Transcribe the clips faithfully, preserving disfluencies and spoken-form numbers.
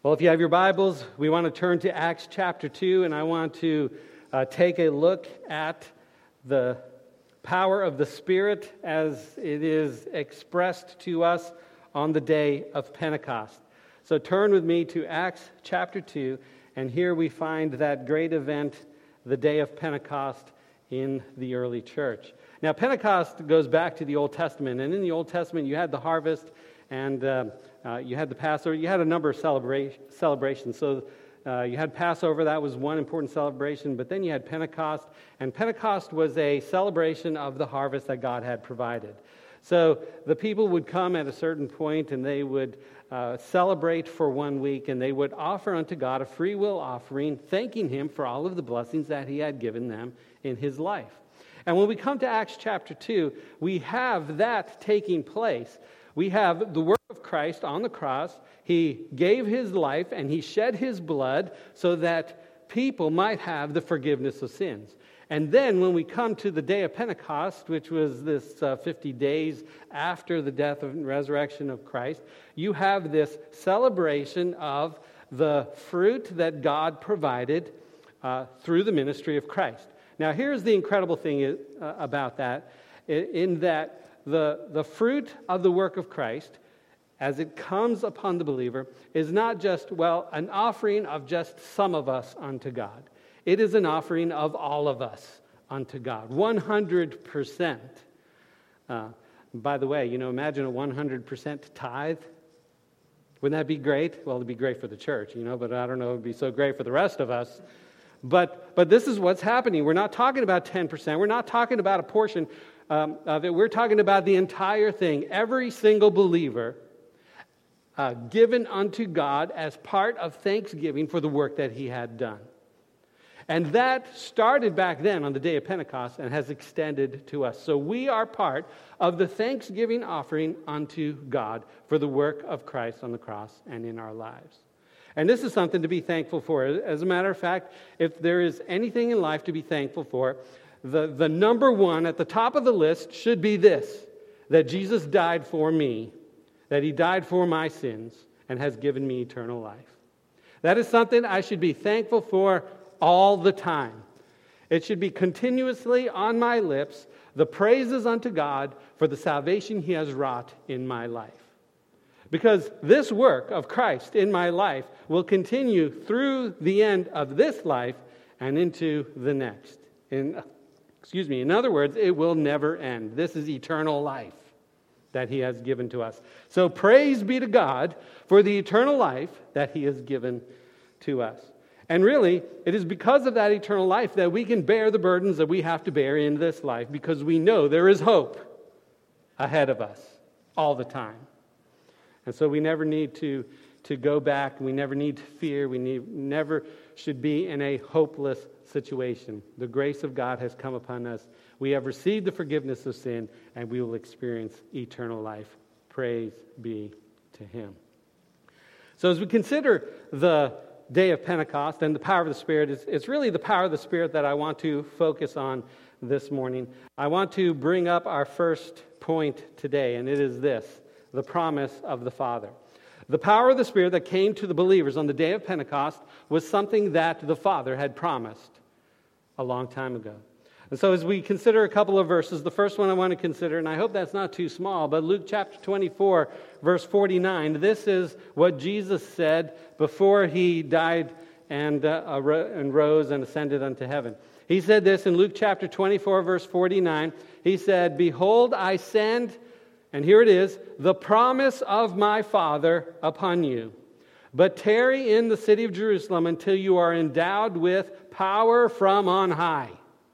Well, if you have your Bibles, we want to turn to Acts chapter two, and I want to uh, take a look at the power of the Spirit as it is expressed to us on the day of Pentecost. So turn with me to Acts chapter two, and here we find that great event, the day of Pentecost in the early church. Now, Pentecost goes back to the Old Testament, and in the Old Testament you had the harvest, and uh, uh, you had the Passover. You had a number of celebra- celebrations. So uh, you had Passover, that was one important celebration, but then you had Pentecost, and Pentecost was a celebration of the harvest that God had provided. So the people would come at a certain point, and they would uh, celebrate for one week, and they would offer unto God a free will offering, thanking Him for all of the blessings that He had given them in His life. And when we come to Acts chapter two, we have that taking place. We have the work of Christ on the cross. He gave His life and He shed His blood so that people might have the forgiveness of sins. And then when we come to the day of Pentecost, which was this uh, fifty days after the death and resurrection of Christ, you have this celebration of the fruit that God provided uh, through the ministry of Christ. Now, here's the incredible thing uh, about that, in that the, the fruit of the work of Christ, as it comes upon the believer, is not just, well, an offering of just some of us unto God. It is an offering of all of us unto God, one hundred percent. Uh, by the way, you know, imagine a one hundred percent tithe. Wouldn't that be great? Well, it'd be great for the church, you know, but I don't know, it'd be so great for the rest of us. But but this is what's happening. We're not talking about ten percent. We're not talking about a portion um, of it. We're talking about the entire thing. Every single believer uh, given unto God as part of thanksgiving for the work that He had done. And that started back then on the day of Pentecost and has extended to us. So we are part of the thanksgiving offering unto God for the work of Christ on the cross and in our lives. And this is something to be thankful for. As a matter of fact, if there is anything in life to be thankful for, the, the number one at the top of the list should be this, that Jesus died for me, that He died for my sins, and has given me eternal life. That is something I should be thankful for all the time. It should be continuously on my lips, the praises unto God for the salvation He has wrought in my life. Because this work of Christ in my life will continue through the end of this life and into the next. In, excuse me, in other words, it will never end. This is eternal life that He has given to us. So praise be to God for the eternal life that He has given to us. And really, it is because of that eternal life that we can bear the burdens that we have to bear in this life, because we know there is hope ahead of us all the time. And so we never need to, to go back. We never need to fear. We need, never should be in a hopeless situation. The grace of God has come upon us. We have received the forgiveness of sin, and we will experience eternal life. Praise be to Him. So as we consider the day of Pentecost and the power of the Spirit, it's, it's really the power of the Spirit that I want to focus on this morning. I want to bring up our first point today, and it is this: the promise of the Father. The power of the Spirit that came to the believers on the day of Pentecost was something that the Father had promised a long time ago. And so as we consider a couple of verses, the first one I want to consider, and I hope that's not too small, but Luke chapter twenty-four, verse forty-nine, this is what Jesus said before He died and, uh, and rose and ascended unto heaven. He said this in Luke chapter twenty-four, verse forty-nine. He said, "Behold, I send," and here it is, "the promise of my Father upon you. But tarry in the city of Jerusalem until you are endowed with power from on high."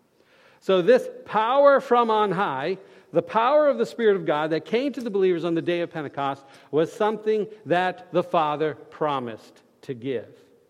So this power from on high, the power of the Spirit of God that came to the believers on the day of Pentecost, was something that the Father promised to give.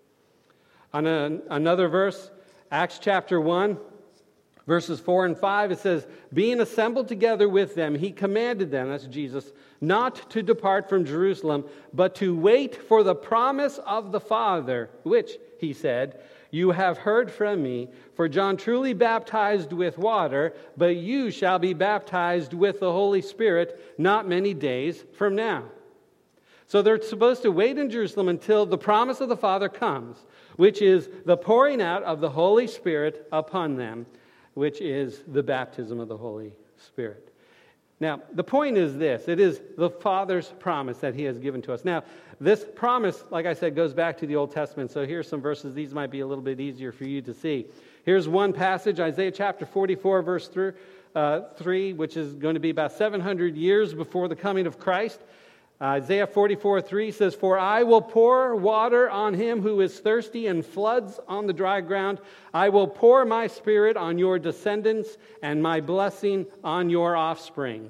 On a, another verse, Acts chapter one, verses four and five, it says, "Being assembled together with them, He commanded them," that's Jesus, "not to depart from Jerusalem, but to wait for the promise of the Father, which," He said, "you have heard from me. For John truly baptized with water, but you shall be baptized with the Holy Spirit not many days from now." So they're supposed to wait in Jerusalem until the promise of the Father comes, which is the pouring out of the Holy Spirit upon them, which is the baptism of the Holy Spirit. Now, the point is this. It is the Father's promise that He has given to us. Now, this promise, like I said, goes back to the Old Testament. So here's some verses. These might be a little bit easier for you to see. Here's one passage, Isaiah chapter forty-four, verse three, which is going to be about seven hundred years before the coming of Christ. Isaiah forty-four three says, "For I will pour water on him who is thirsty and floods on the dry ground. I will pour my Spirit on your descendants and my blessing on your offspring."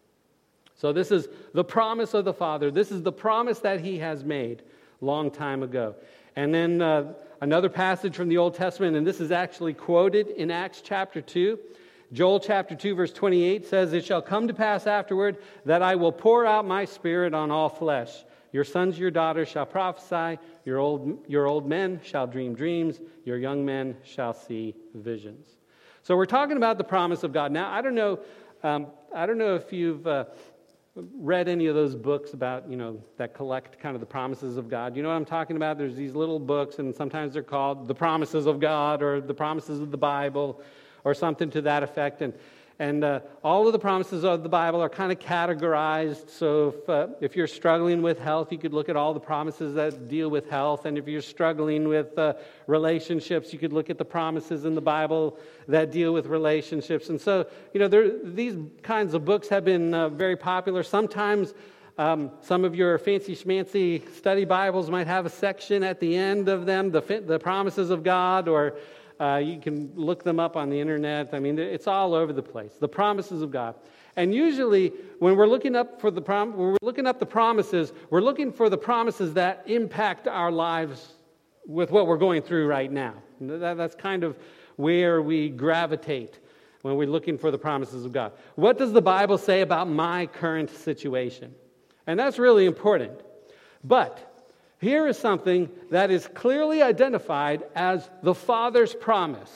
So this is the promise of the Father. This is the promise that He has made long time ago. And then uh, another passage from the Old Testament, and this is actually quoted in Acts chapter two. Joel chapter two verse twenty-eight says, "It shall come to pass afterward that I will pour out my Spirit on all flesh. Your sons, your daughters shall prophesy. Your old, your old men shall dream dreams. Your young men shall see visions." So we're talking about the promise of God. Now, I don't know, um, I don't know if you've uh, read any of those books about, you know, that collect kind of the promises of God. You know what I'm talking about? There's these little books, and sometimes they're called The Promises of God or The Promises of the Bible, or something to that effect. And and uh, all of the promises of the Bible are kind of categorized. So if, uh, if you're struggling with health, you could look at all the promises that deal with health. And if you're struggling with uh, relationships, you could look at the promises in the Bible that deal with relationships. And so, you know, there, these kinds of books have been uh, very popular. Sometimes um, some of your fancy schmancy study Bibles might have a section at the end of them, the, the promises of God, or Uh, you can look them up on the internet. I mean, it's all over the place. The promises of God. And usually, when we're looking up for the prom- when we're looking up the promises, we're looking for the promises that impact our lives with what we're going through right now. That, that's kind of where we gravitate when we're looking for the promises of God. What does the Bible say about my current situation? And that's really important. But here is something that is clearly identified as the Father's promise.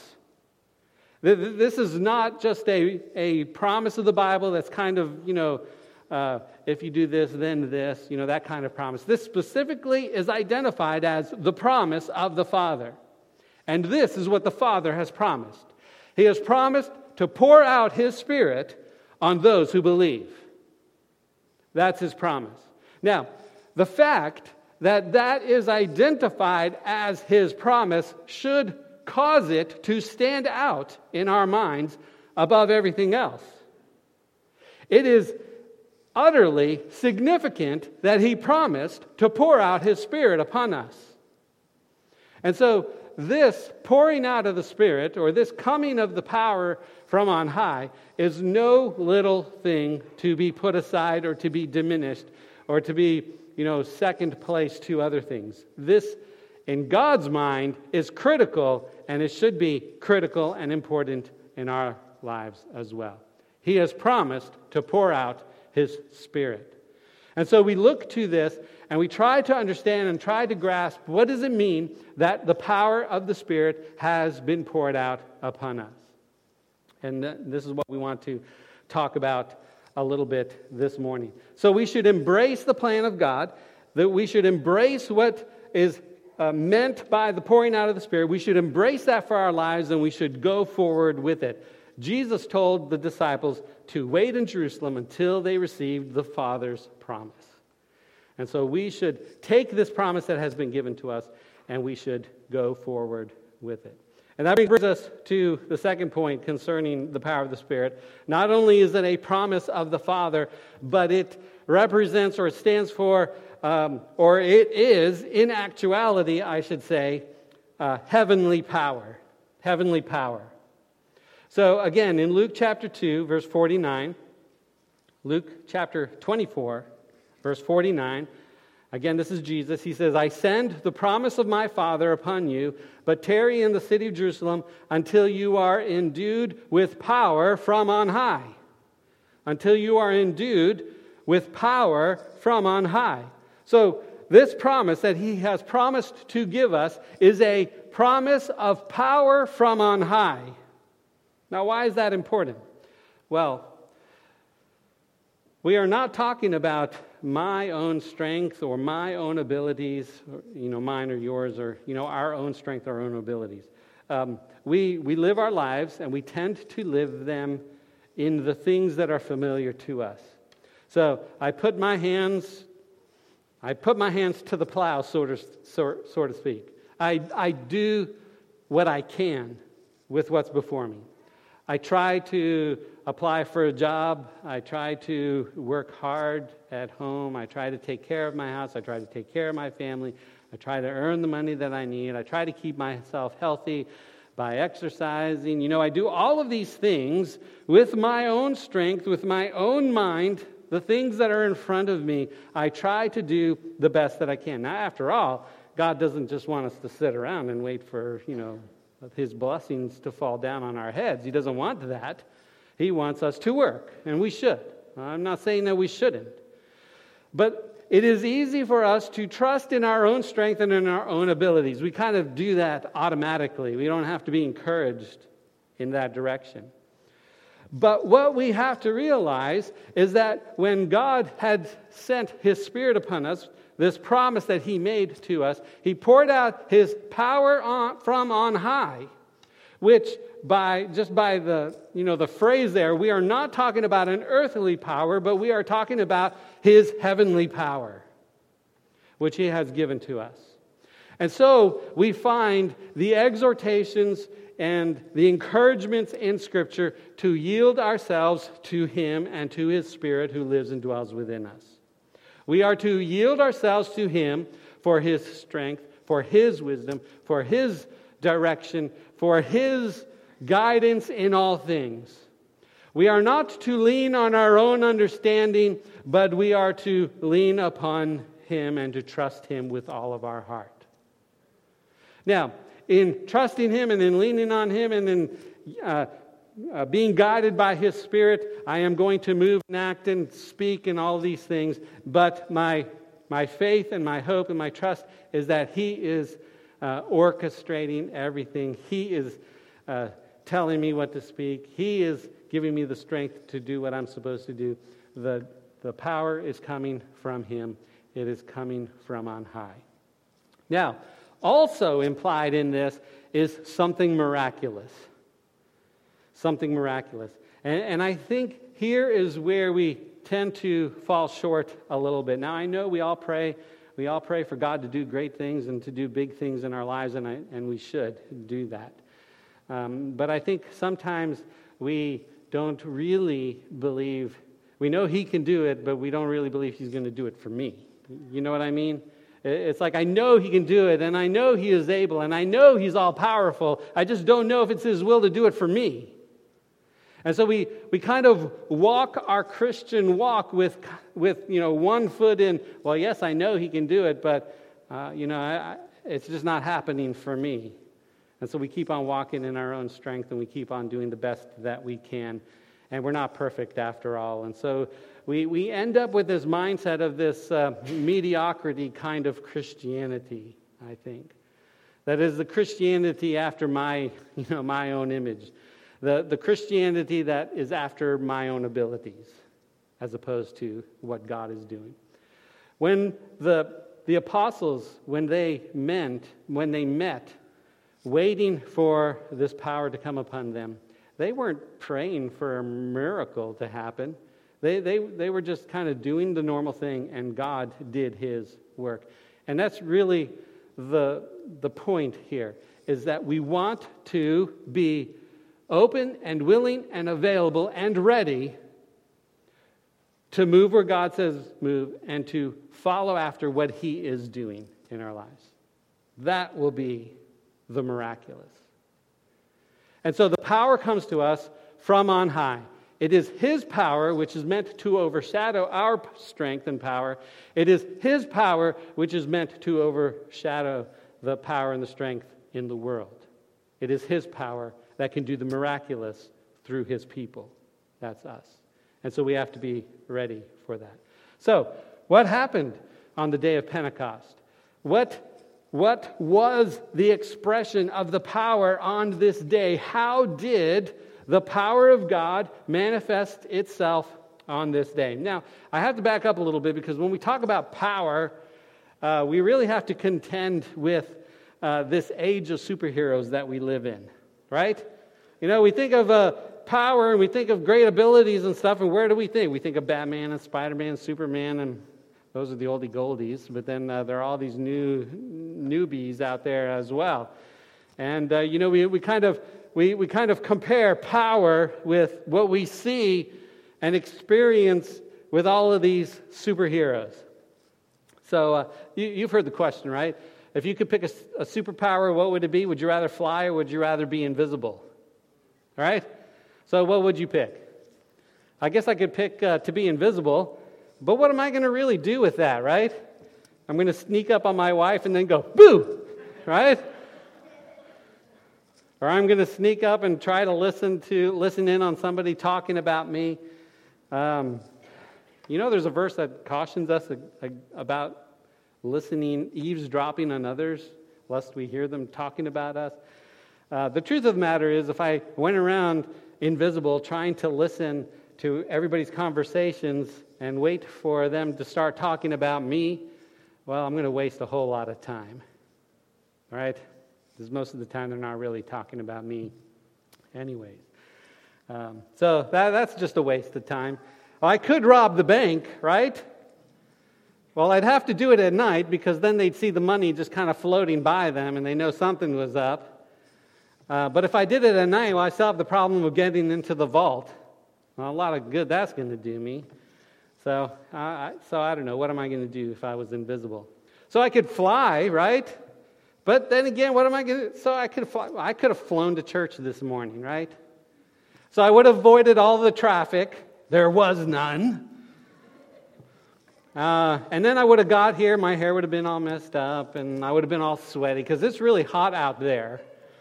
This is not just a, a promise of the Bible that's kind of, you know, uh, if you do this, then this, you know, that kind of promise. This specifically is identified as the promise of the Father. And this is what the Father has promised. He has promised to pour out His Spirit on those who believe. That's His promise. Now, the fact that that is identified as His promise should cause it to stand out in our minds above everything else. It is utterly significant that He promised to pour out His Spirit upon us. And so this pouring out of the Spirit, or this coming of the power from on high, is no little thing to be put aside or to be diminished or to be, you know, second place to other things. This, in God's mind, is critical, and it should be critical and important in our lives as well. He has promised to pour out His Spirit. And so we look to this, and we try to understand and try to grasp, what does it mean that the power of the Spirit has been poured out upon us? And this is what we want to talk about a little bit this morning. So we should embrace the plan of God, that we should embrace what is uh, meant by the pouring out of the Spirit. We should embrace that for our lives, and we should go forward with it. Jesus told the disciples to wait in Jerusalem until they received the Father's promise. And so we should take this promise that has been given to us, and we should go forward with it. And that brings us to the second point concerning the power of the Spirit. Not only is it a promise of the Father, but it represents, or it stands for, um, or it is, in actuality, I should say, uh, heavenly power. Heavenly power. So again, in Luke chapter two, verse forty-nine, Luke chapter twenty-four, verse forty-nine, again, this is Jesus. He says, "I send the promise of my Father upon you, but tarry in the city of Jerusalem until you are endued with power from on high." Until you are endued with power from on high. So this promise that He has promised to give us is a promise of power from on high. Now, why is that important? Well, We are not talking about my own strength or my own abilities, or, you know, mine or yours, or, you know, our own strength, our own abilities. Um, we, we live our lives, and we tend to live them in the things that are familiar to us. So I put my hands, I put my hands to the plow, so to, so, so to speak. I, I do what I can with what's before me. I try to apply for a job. I try to work hard at home. I try to take care of my house. I try to take care of my family. I try to earn the money that I need. I try to keep myself healthy by exercising. You know, I do all of these things with my own strength, with my own mind, the things that are in front of me. I try to do the best that I can. Now, after all, God doesn't just want us to sit around and wait for, you know, His blessings to fall down on our heads. He doesn't want that. He wants us to work, and we should. I'm not saying that we shouldn't. But it is easy for us to trust in our own strength and in our own abilities. We kind of do that automatically. We don't have to be encouraged in that direction. But what we have to realize is that when God had sent His Spirit upon us, this promise that He made to us, He poured out His power on, from on high, which by just by the you know the phrase there, we are not talking about an earthly power, but we are talking about His heavenly power, which He has given to us. And so we find the exhortations and the encouragements in Scripture to yield ourselves to Him and to His Spirit who lives and dwells within us. We are to yield ourselves to Him for His strength, for His wisdom, for His direction, for His guidance in all things. We are not to lean on our own understanding, but we are to lean upon Him and to trust Him with all of our heart. Now, in trusting Him and in leaning on Him and in uh, uh, being guided by His Spirit, I am going to move and act and speak and all these things. But my my faith and my hope and my trust is that He is uh, orchestrating everything. He is uh, telling me what to speak. He is giving me the strength to do what I'm supposed to do. The, the power is coming from Him. It is coming from on high. Now, also implied in this is something miraculous. Something miraculous. And, and I think here is where we tend to fall short a little bit. Now, I know we all pray. We all pray for God to do great things and to do big things in our lives, and, I, and we should do that. Um, but I think sometimes we don't really believe, we know He can do it, but we don't really believe He's going to do it for me. You know what I mean? It's like, I know He can do it, and I know He is able, and I know He's all-powerful. I just don't know if it's His will to do it for me. And so we, we kind of walk our Christian walk with, with you know, one foot in, well, yes, I know He can do it, but, uh, you know, I, I, it's just not happening for me. And so we keep on walking in our own strength, and we keep on doing the best that we can. And we're not perfect after all. And so we, we end up with this mindset of this uh, mediocrity kind of Christianity, I think. That is the Christianity after my, you know, my own image. The, the Christianity that is after my own abilities, as opposed to what God is doing. When the, the apostles, when they meant, when they met, waiting for this power to come upon them, they weren't praying for a miracle to happen. They, they, they were just kind of doing the normal thing, and God did His work. And that's really the, the point here, is that we want to be open and willing and available and ready to move where God says move and to follow after what He is doing in our lives. That will be the miraculous. And so the power comes to us from on high. It is His power which is meant to overshadow our strength and power. It is His power which is meant to overshadow the power and the strength in the world. It is His power that can do the miraculous through His people. That's us. And so we have to be ready for that. So, what happened on the day of Pentecost? What What was the expression of the power on this day? How did the power of God manifest itself on this day. Now, I have to back up a little bit because when we talk about power, uh, we really have to contend with uh, this age of superheroes that we live in, right? You know, we think of uh, power and we think of great abilities and stuff, and where do we think? We think of Batman and Spider-Man, Superman, and those are the oldie goldies, but then uh, there are all these new newbies out there as well. And, uh, you know, we, we kind of we, we kind of compare power with what we see and experience with all of these superheroes. So uh, you, you've heard the question, right? If you could pick a, a superpower, what would it be? Would you rather fly or would you rather be invisible? All right? So what would you pick? I guess I could pick uh, to be invisible, but what am I going to really do with that, right? I'm going to sneak up on my wife and then go, boo, right? Or I'm going to sneak up and try to listen to listen in on somebody talking about me. Um, you know, there's a verse that cautions us a, a, about listening, eavesdropping on others, lest we hear them talking about us. Uh, the truth of the matter is, if I went around invisible trying to listen to everybody's conversations and wait for them to start talking about me, well, I'm going to waste a whole lot of time, all right? Because most of the time they're not really talking about me anyways. Um, so that, that's just a waste of time. Well, I could rob the bank, right? Well, I'd have to do it at night because then they'd see the money just kind of floating by them and they know something was up. Uh, but if I did it at night, well, I still have the problem of getting into the vault. Well, a lot of good that's going to do me. So, uh, I, so I don't know. What am I going to do if I was invisible? So I could fly, right? But then again, what am I going to... So I could fly, I could have flown to church this morning, right? So I would have avoided all the traffic. There was none. Uh, and then I would have got here. My hair would have been all messed up, and I would have been all sweaty because it's really hot out there.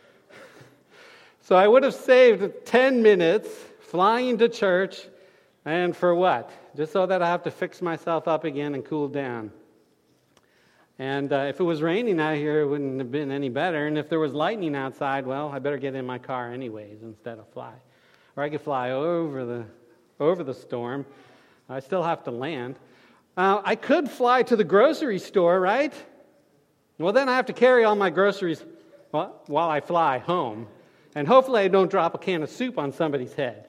So I would have saved ten minutes flying to church, and for what? Just so that I have to fix myself up again and cool down. And uh, if it was raining out here, it wouldn't have been any better. And if there was lightning outside, well, I better get in my car anyways instead of fly. Or I could fly over the over the storm. I still have to land. Uh, I could fly to the grocery store, right? Well, then I have to carry all my groceries while, while I fly home. And hopefully I don't drop a can of soup on somebody's head.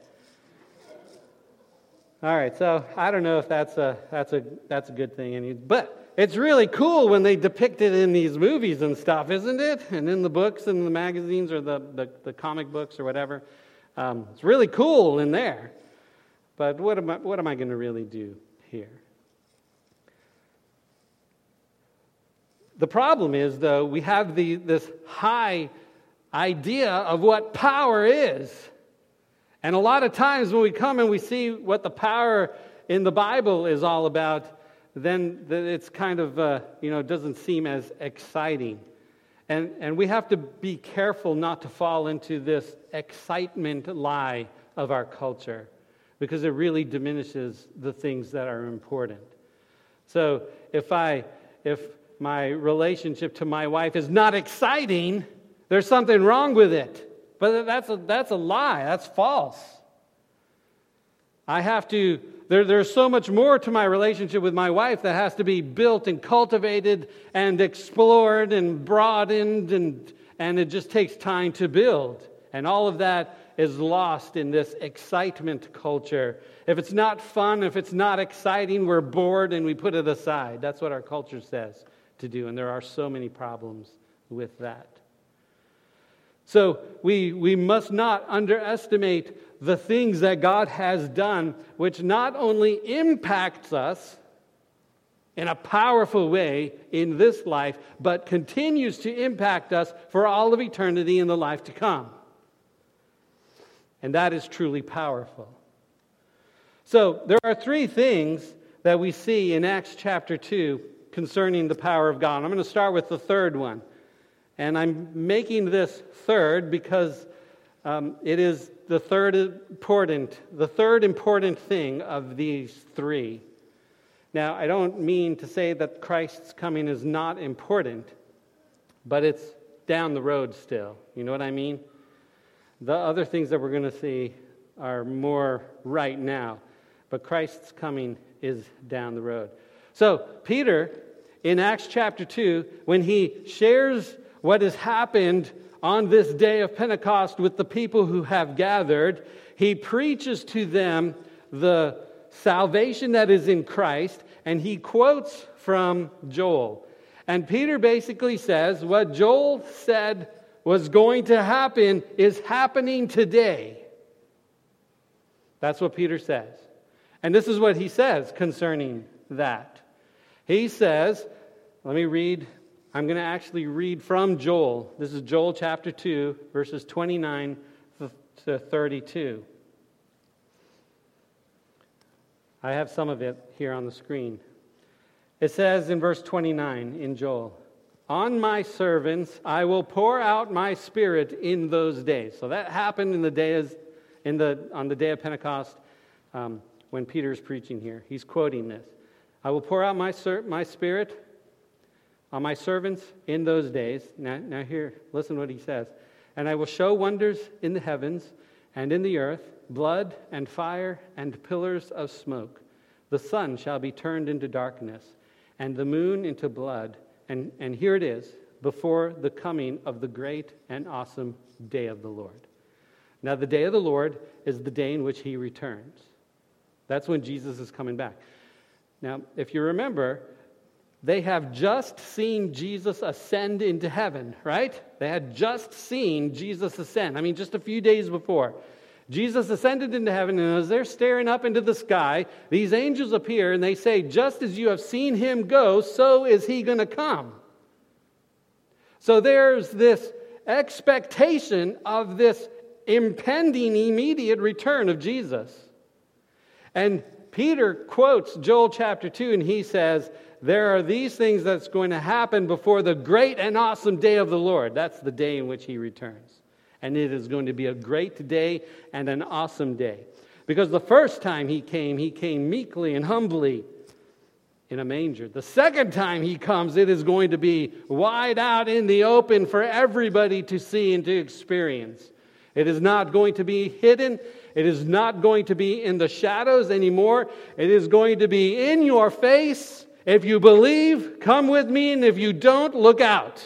All right, so I don't know if that's a that's a that's a good thing, any, but it's really cool when they depict it in these movies and stuff, isn't it? And in the books and the magazines or the the, the comic books or whatever, um, it's really cool in there. But what am I what am I going to really do here? The problem is, though, we have the this high idea of what power is. And a lot of times when we come and we see what the power in the Bible is all about, then it's kind of, uh, you know, doesn't seem as exciting. And, and we have to be careful not to fall into this excitement lie of our culture, because it really diminishes the things that are important. So if I, if my relationship to my wife is not exciting, there's something wrong with it. But that's a, that's a lie. That's false. I have to, there, there's so much more to my relationship with my wife that has to be built and cultivated and explored and broadened, and, and it just takes time to build. And all of that is lost in this excitement culture. If it's not fun, if it's not exciting, we're bored and we put it aside. That's what our culture says to do, and there are so many problems with that. So we we must not underestimate the things that God has done, which not only impacts us in a powerful way in this life, but continues to impact us for all of eternity in the life to come. And that is truly powerful. So there are three things that we see in Acts chapter two concerning the power of God. I'm going to start with the third one. And I'm making this third because um, it is the third important, the third important thing of these three. Now, I don't mean to say that Christ's coming is not important, but it's down the road still. You know what I mean? The other things that we're going to see are more right now. but Christ's coming is down the road. So Peter, in Acts chapter two, when he shares what has happened on this day of Pentecost with the people who have gathered, he preaches to them the salvation that is in Christ, and he quotes from Joel. And Peter basically says what Joel said was going to happen is happening today. That's what Peter says. And this is what he says concerning that. He says, let me read, I'm going to actually read from Joel. This is Joel chapter two, verses twenty-nine to thirty-two. I have some of it here on the screen. It says in verse twenty-nine in Joel, "On my servants I will pour out my spirit in those days." So that happened in the days, in the on the day of Pentecost, um, when Peter is preaching here. He's quoting this. "I will pour out my ser- my spirit on my servants in those days." Now, now here, listen what he says. "And I will show wonders in the heavens and in the earth, blood and fire and pillars of smoke. The sun shall be turned into darkness, and the moon into blood." And, and here it is, before the coming of the great and awesome day of the Lord. Now, the day of the Lord is the day in which he returns. That's when Jesus is coming back. Now, if you remember, they have just seen Jesus ascend into heaven, right? They had just seen Jesus ascend. I mean, just a few days before. Jesus ascended into heaven, and as they're staring up into the sky, these angels appear, and they say, "Just as you have seen him go, so is he going to come." So there's this expectation of this impending immediate return of Jesus. And Peter quotes Joel chapter two, and he says, there are these things that's going to happen before the great and awesome day of the Lord. That's the day in which he returns. And it is going to be a great day and an awesome day. Because the first time he came, he came meekly and humbly in a manger. The second time he comes, it is going to be wide out in the open for everybody to see and to experience. It is not going to be hidden. It is not going to be in the shadows anymore. It is going to be in your face. If you believe, come with me, and if you don't, look out.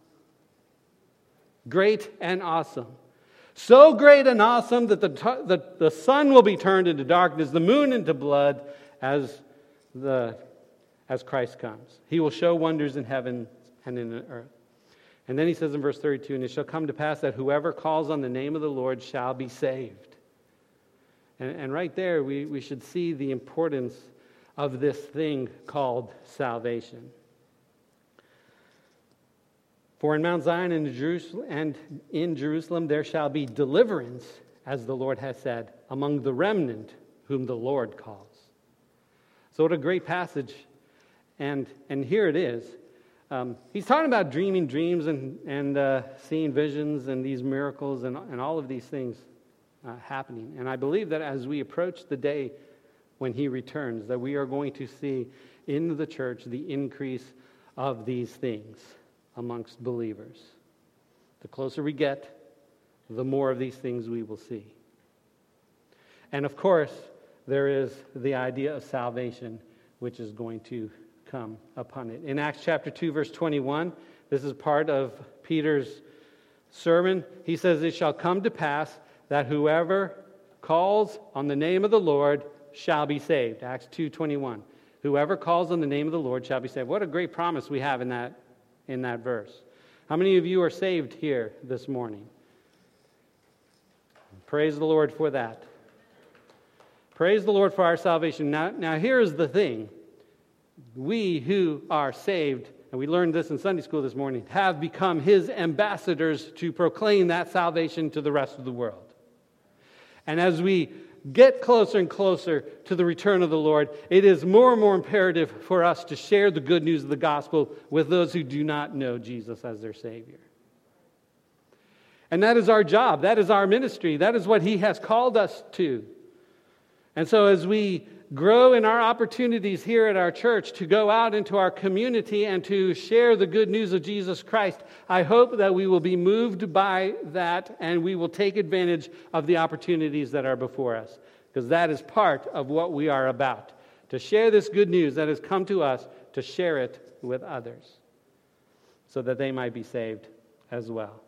Great and awesome. So great and awesome that the, the, the sun will be turned into darkness, the moon into blood, as, the, as Christ comes. He will show wonders in heaven and in the earth. And then he says in verse thirty-two, "And it shall come to pass that whoever calls on the name of the Lord shall be saved." And, and right there, we, we should see the importance of this thing called salvation. "For in Mount Zion and in Jerusalem, and in Jerusalem there shall be deliverance, as the Lord has said, among the remnant whom the Lord calls." So what a great passage. And, and here it is. Um, he's talking about dreaming dreams and, and uh, seeing visions and these miracles and, and all of these things uh, happening. And I believe that as we approach the day when he returns, that we are going to see in the church the increase of these things amongst believers. The closer we get, the more of these things we will see. And of course, there is the idea of salvation, which is going to come upon it. In Acts chapter two, verse twenty-one, this is part of Peter's sermon. He says, "It shall come to pass that whoever calls on the name of the Lord shall be saved." Acts two twenty-one. Whoever calls on the name of the Lord shall be saved. What a great promise we have in that in that verse. How many of you are saved here this morning? Praise the Lord for that. Praise the Lord for our salvation. Now, now here's the thing. We who are saved, and we learned this in Sunday school this morning, have become his ambassadors to proclaim that salvation to the rest of the world. And as we get closer and closer to the return of the Lord, it is more and more imperative for us to share the good news of the gospel with those who do not know Jesus as their Savior. And that is our job. That is our ministry. That is what he has called us to. And so as we grow in our opportunities here at our church to go out into our community and to share the good news of Jesus Christ, I hope that we will be moved by that and we will take advantage of the opportunities that are before us because that is part of what we are about. To share this good news that has come to us, to share it with others, so that they might be saved as well.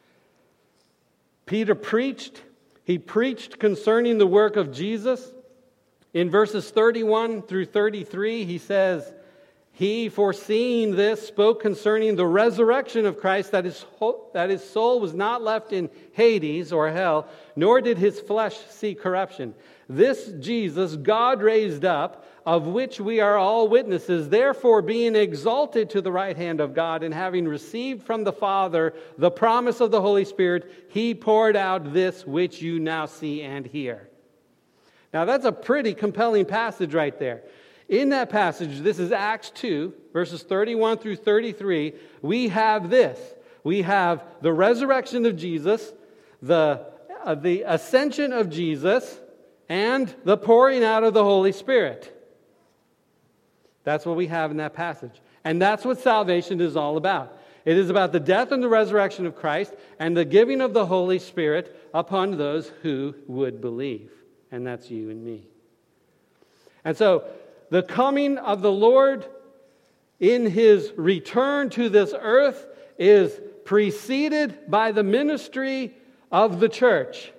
Peter preached. He preached concerning the work of Jesus. In verses thirty-one through thirty-three, he says, he, foreseeing this, spoke concerning the resurrection of Christ, that his, ho- that his soul was not left in Hades or hell, nor did his flesh see corruption. This Jesus God raised up, of which we are all witnesses. Therefore, being exalted to the right hand of God, and having received from the Father the promise of the Holy Spirit, he poured out this which you now see and hear. Now, that's a pretty compelling passage right there. In that passage, this is Acts two, verses thirty-one through thirty-three, we have this. We have the resurrection of Jesus, the, uh, the ascension of Jesus, and the pouring out of the Holy Spirit. That's what we have in that passage. And that's what salvation is all about. It is about the death and the resurrection of Christ and the giving of the Holy Spirit upon those who would believe. And that's you and me. And so, the coming of the Lord in his return to this earth is preceded by the ministry of the church.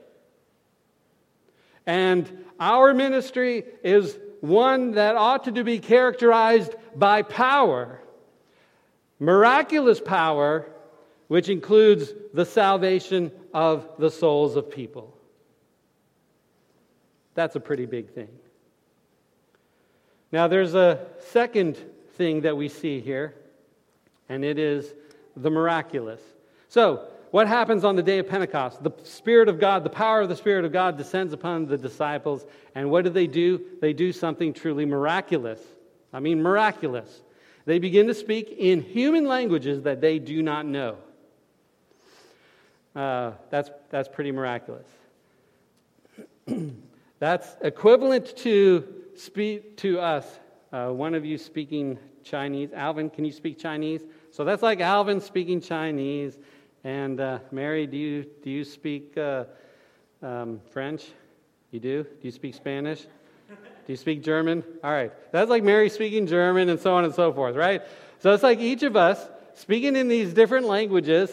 And our ministry is one that ought to be characterized by power, miraculous power, which includes the salvation of the souls of people. That's a pretty big thing. Now, there's a second thing that we see here, and it is the miraculous. So, what happens on the day of Pentecost? The Spirit of God, the power of the Spirit of God descends upon the disciples, and what do they do? They do something truly miraculous. I mean, miraculous. They begin to speak in human languages that they do not know. Uh, that's, that's pretty miraculous. That's equivalent to speak to us. Uh, one of you speaking Chinese. Alvin, can you speak Chinese? So that's like Alvin speaking Chinese. And uh, Mary, do you do you speak uh, um, French? You do? Do you speak Spanish? Do you speak German? All right. That's like Mary speaking German and so on and so forth, right? So it's like each of us speaking in these different languages.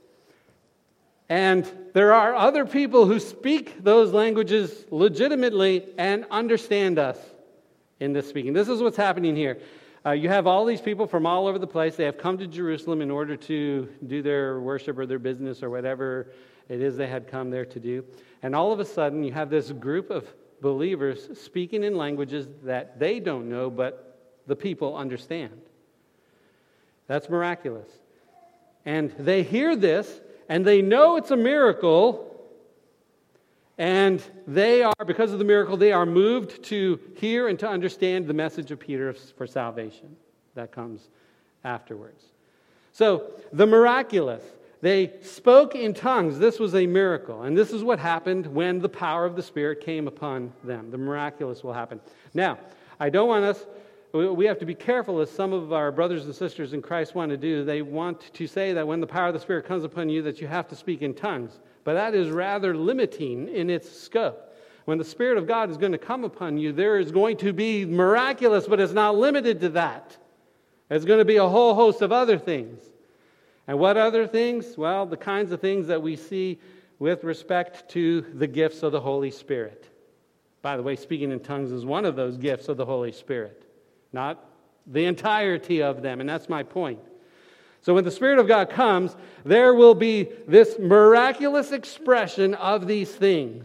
And there are other people who speak those languages legitimately and understand us in this speaking. This is what's happening here. Uh, you have all these people from all over the place. They have come to Jerusalem in order to do their worship or their business or whatever it is they had come there to do. And all of a sudden, you have this group of believers speaking in languages that they don't know, but the people understand. That's miraculous. And they hear this, and they know it's a miracle, and they are, because of the miracle, they are moved to hear and to understand the message of Peter for salvation that comes afterwards. So, the miraculous. They spoke in tongues. This was a miracle. And this is what happened when the power of the Spirit came upon them. The miraculous will happen. Now, I don't want us, we have to be careful, as some of our brothers and sisters in Christ want to do. They want to say that when the power of the Spirit comes upon you, that you have to speak in tongues. But that is rather limiting in its scope. When the Spirit of God is going to come upon you, there is going to be miraculous, but it's not limited to that. There's going to be a whole host of other things. And what other things? Well, the kinds of things that we see with respect to the gifts of the Holy Spirit. By the way, speaking in tongues is one of those gifts of the Holy Spirit. Not the entirety of them, and that's my point. So when the Spirit of God comes, there will be this miraculous expression of these things.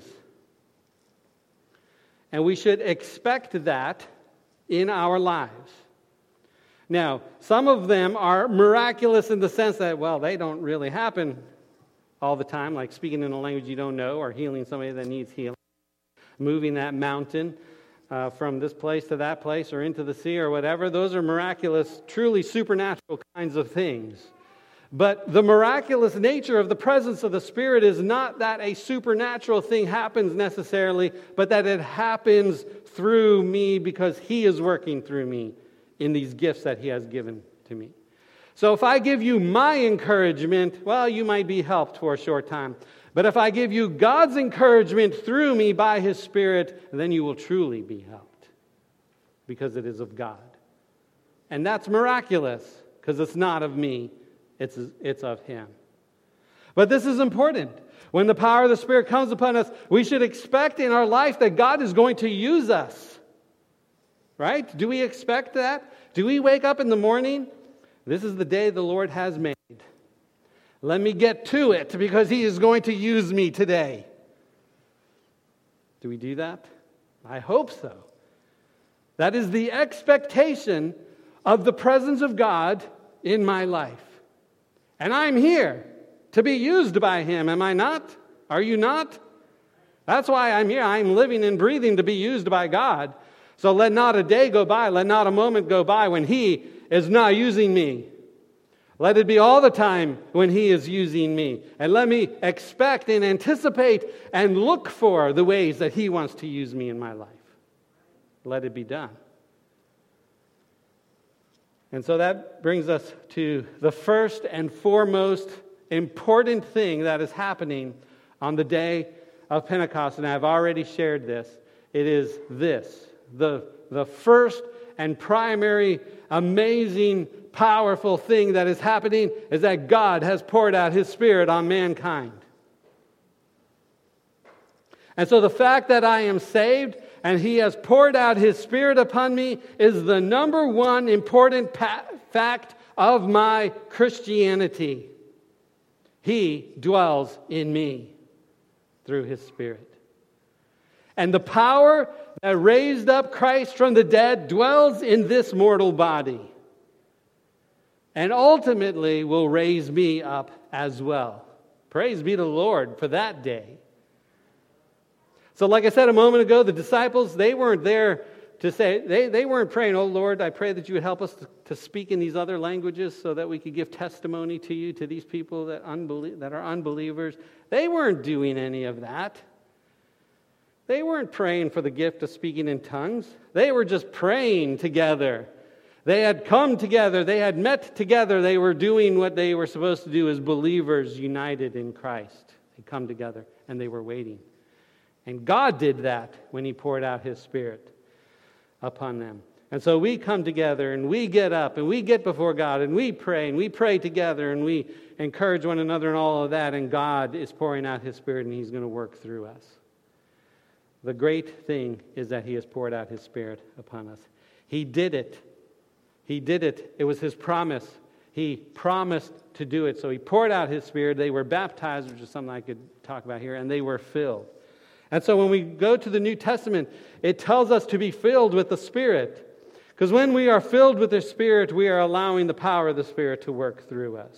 And we should expect that in our lives. Now, some of them are miraculous in the sense that, well, they don't really happen all the time, like speaking in a language you don't know or healing somebody that needs healing, moving that mountain uh, from this place to that place or into the sea or whatever. Those are miraculous, truly supernatural kinds of things. But the miraculous nature of the presence of the Spirit is not that a supernatural thing happens necessarily, but that it happens through me because He is working through me in these gifts that He has given to me. So if I give you my encouragement, well, you might be helped for a short time. But if I give you God's encouragement through me by His Spirit, then you will truly be helped, because it is of God. And that's miraculous, because it's not of me, it's, it's of Him. But this is important. When the power of the Spirit comes upon us, we should expect in our life that God is going to use us. Right? Do we expect that? Do we wake up in the morning? This is the day the Lord has made. Let me get to it because He is going to use me today. Do we do that? I hope so. That is the expectation of the presence of God in my life. And I'm here to be used by Him, am I not? Are you not? That's why I'm here. I'm living and breathing to be used by God. So let not a day go by, let not a moment go by when He is not using me. Let it be all the time when He is using me. And let me expect and anticipate and look for the ways that He wants to use me in my life. Let it be done. And so that brings us to the first and foremost important thing that is happening on the day of Pentecost. And I've already shared this. It is this. The, the first and primary amazing, powerful thing that is happening is that God has poured out His Spirit on mankind. And so the fact that I am saved and He has poured out His Spirit upon me is the number one important pa- fact of my Christianity. He dwells in me through His Spirit. And the power that raised up Christ from the dead dwells in this mortal body. And ultimately will raise me up as well. Praise be to the Lord for that day. So like I said a moment ago, the disciples, they weren't there to say, they, they weren't praying, oh Lord, I pray that you would help us to, to speak in these other languages so that we could give testimony to you, to these people that, unbelie- that are unbelievers. They weren't doing any of that. They weren't praying for the gift of speaking in tongues. They were just praying together. They had come together. They had met together. They were doing what they were supposed to do as believers united in Christ. They come together and they were waiting. And God did that when He poured out His Spirit upon them. And so we come together and we get up and we get before God and we pray and we pray together and we encourage one another and all of that. And God is pouring out His Spirit and He's going to work through us. The great thing is that He has poured out His Spirit upon us. He did it. He did it. It was His promise. He promised to do it. So He poured out His Spirit. They were baptized, which is something I could talk about here, and they were filled. And so when we go to the New Testament, it tells us to be filled with the Spirit. Because when we are filled with the Spirit, we are allowing the power of the Spirit to work through us.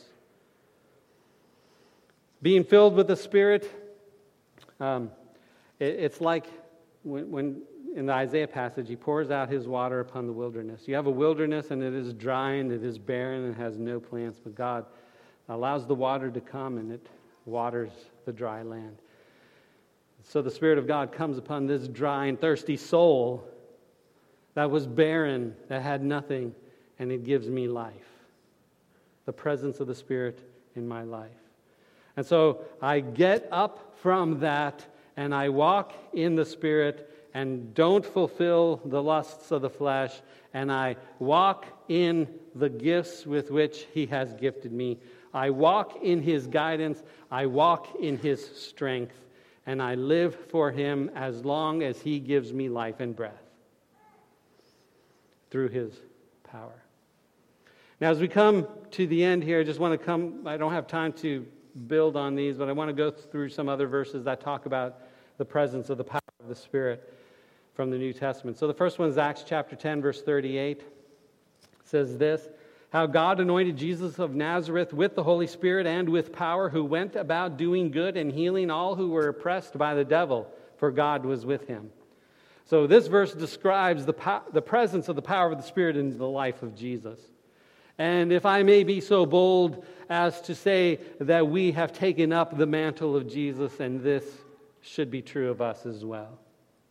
Being filled with the Spirit, um, it, it's like when, when in the Isaiah passage, He pours out His water upon the wilderness. You have a wilderness and it is dry and it is barren and has no plants, but God allows the water to come and it waters the dry land. So the Spirit of God comes upon this dry and thirsty soul that was barren, that had nothing, and it gives me life. The presence of the Spirit in my life. And so I get up from that and I walk in the Spirit and don't fulfill the lusts of the flesh, and I walk in the gifts with which He has gifted me. I walk in His guidance. I walk in His strength. And I live for Him as long as He gives me life and breath through His power. Now, as we come to the end here, I just want to come, I don't have time to build on these, but I want to go through some other verses that talk about the presence of the power of the Spirit from the New Testament. So the first one is Acts chapter ten, verse thirty-eight. It says this, how God anointed Jesus of Nazareth with the Holy Spirit and with power, who went about doing good and healing all who were oppressed by the devil, for God was with Him. So this verse describes the, po- the presence of the power of the Spirit in the life of Jesus. And if I may be so bold as to say that we have taken up the mantle of Jesus, and this should be true of us as well.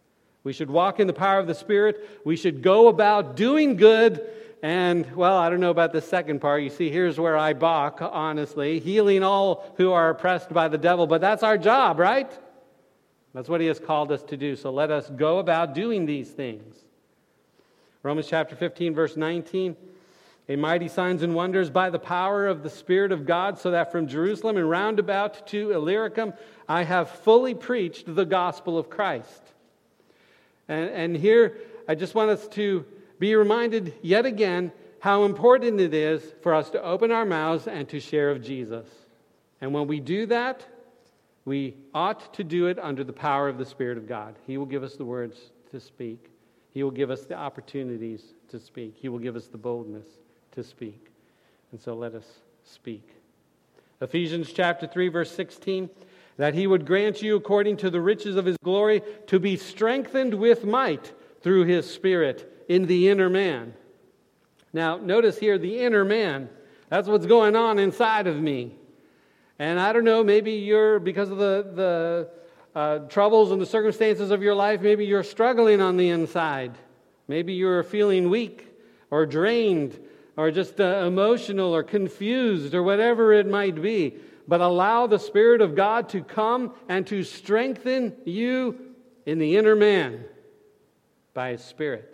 We should walk in the power of the Spirit. We should go about doing good. And, well, I don't know about the second part. You see, here's where I balk, honestly. Healing all who are oppressed by the devil. But that's our job, right? That's what he has called us to do. So let us go about doing these things. Romans chapter fifteen, verse nineteen. A mighty signs and wonders by the power of the Spirit of God, so that from Jerusalem and round about to Illyricum I have fully preached the gospel of Christ. And, and here I just want us to be reminded yet again how important it is for us to open our mouths and to share of Jesus. And when we do that, we ought to do it under the power of the Spirit of God. He will give us the words to speak. He will give us the opportunities to speak. He will give us the boldness to speak. And so let us speak. Ephesians chapter three, verse sixteen, that he would grant you according to the riches of his glory to be strengthened with might through his Spirit in the inner man. Now, notice here the inner man. That's what's going on inside of me. And I don't know, maybe you're, because of the, the uh, troubles and the circumstances of your life, maybe you're struggling on the inside. Maybe you're feeling weak or drained or just uh, emotional or confused or whatever it might be. But allow the Spirit of God to come and to strengthen you in the inner man by his Spirit.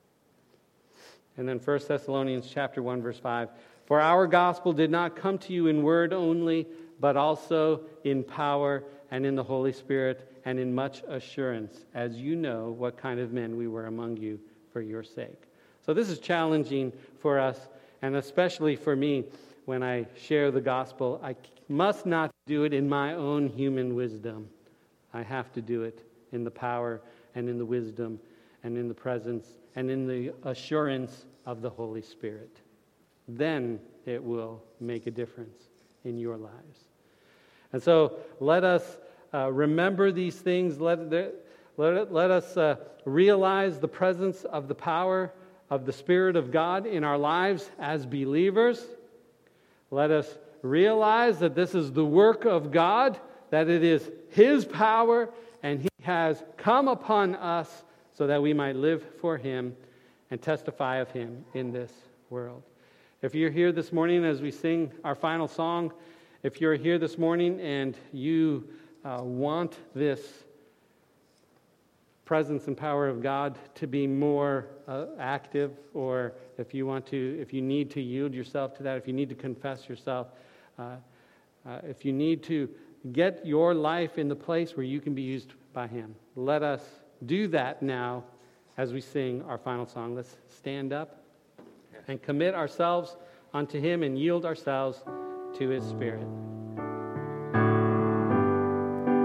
And then First Thessalonians chapter one, verse five. For our gospel did not come to you in word only, but also in power and in the Holy Spirit and in much assurance, as you know what kind of men we were among you for your sake. So this is challenging for us, and especially for me when I share the gospel. I must not do it in my own human wisdom. I have to do it in the power and in the wisdom and in the presence and in the assurance of the Holy Spirit. Then it will make a difference in your lives. And so let us uh, remember these things. Let, let, let us uh, realize the presence of the power of the Spirit of God in our lives as believers. Let us realize that this is the work of God, that it is His power, and He has come upon us so that we might live for Him and testify of Him in this world. If you're here this morning as we sing our final song, if you're here this morning and you uh, want this presence and power of God to be more uh, active, or if you want to, if you need to yield yourself to that, if you need to confess yourself, uh, uh, if you need to get your life in the place where you can be used by Him, let us do that now as we sing our final song. Let's stand up and commit ourselves unto Him and yield ourselves to His Spirit.